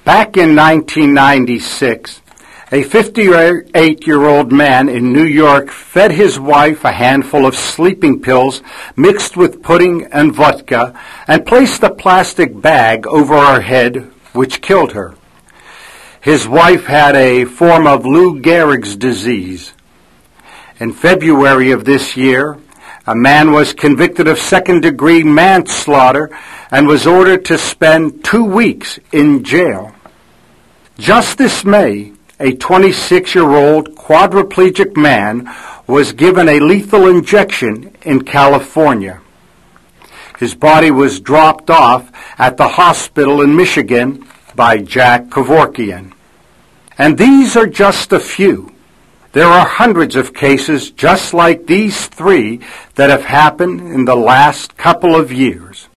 Back in 1996, a 58-year-old man in New York fed his wife a handful of sleeping pills mixed with pudding and vodka and placed a plastic bag over her head, which killed her. His wife had a form of Lou Gehrig's disease. In February of this year, a man was convicted of second-degree manslaughter and was ordered to spend 2 weeks in jail. Just this May, a 26-year-old quadriplegic man was given a lethal injection in California. His body was dropped off at the hospital in Michigan by Jack Kevorkian. And these are just a few. There are hundreds of cases just like these 3 that have happened in the last couple of years.